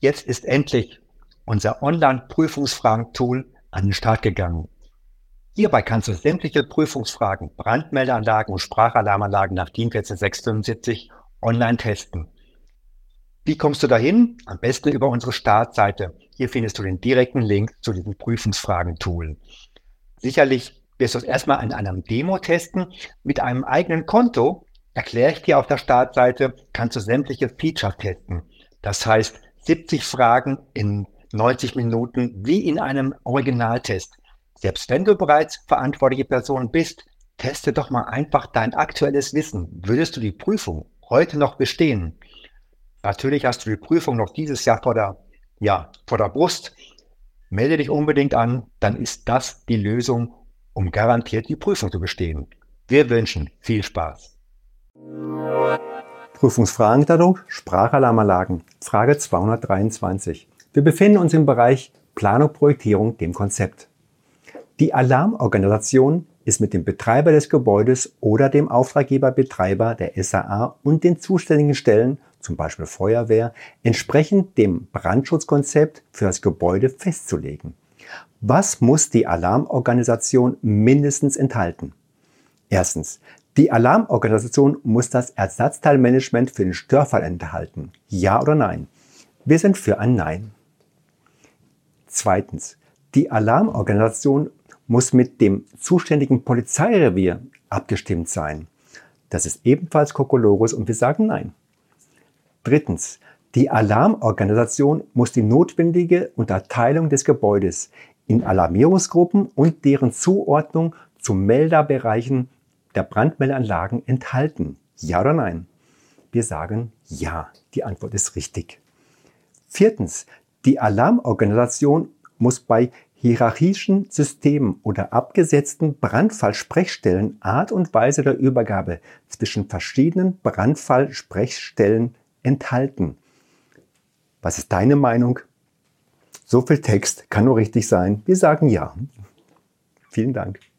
Jetzt ist endlich unser Online-Prüfungsfragen-Tool an den Start gegangen. Hierbei kannst du sämtliche Prüfungsfragen, Brandmeldeanlagen und Sprachalarmanlagen nach DIN 14675 online testen. Wie kommst du dahin? Am besten über unsere Startseite. Hier findest du den direkten Link zu diesem Prüfungsfragen-Tool. Sicherlich wirst du es erstmal in einem Demo testen. Mit einem eigenen Konto, erkläre ich dir auf der Startseite, kannst du sämtliche Features testen. Das heißt, 70 Fragen in 90 Minuten wie in einem Originaltest. Selbst wenn du bereits verantwortliche Person bist, teste doch mal einfach dein aktuelles Wissen. Würdest du die Prüfung heute noch bestehen? Natürlich hast du die Prüfung noch dieses Jahr vor der Brust. Melde dich unbedingt an, dann ist das die Lösung, um garantiert die Prüfung zu bestehen. Wir wünschen viel Spaß. Prüfungsfragenkatalog Sprachalarmanlagen, Frage 223. Wir befinden uns im Bereich Planung, Projektierung, dem Konzept. Die Alarmorganisation ist mit dem Betreiber des Gebäudes oder dem Auftraggeber-Betreiber der SAA und den zuständigen Stellen, zum Beispiel Feuerwehr, entsprechend dem Brandschutzkonzept für das Gebäude festzulegen. Was muss die Alarmorganisation mindestens enthalten? Erstens. Die Alarmorganisation muss das Ersatzteilmanagement für den Störfall enthalten. Ja oder nein? Wir sind für ein Nein. Zweitens. Die Alarmorganisation muss mit dem zuständigen Polizeirevier abgestimmt sein. Das ist ebenfalls Kokolores und wir sagen Nein. Drittens. Die Alarmorganisation muss die notwendige Unterteilung des Gebäudes in Alarmierungsgruppen und deren Zuordnung zu Melderbereichen der Brandmeldeanlagen enthalten. Ja oder nein? Wir sagen ja. Die Antwort ist richtig. Viertens. Die Alarmorganisation muss bei hierarchischen Systemen oder abgesetzten Brandfallsprechstellen Art und Weise der Übergabe zwischen verschiedenen Brandfallsprechstellen enthalten. Was ist deine Meinung? So viel Text kann nur richtig sein. Wir sagen ja. Vielen Dank.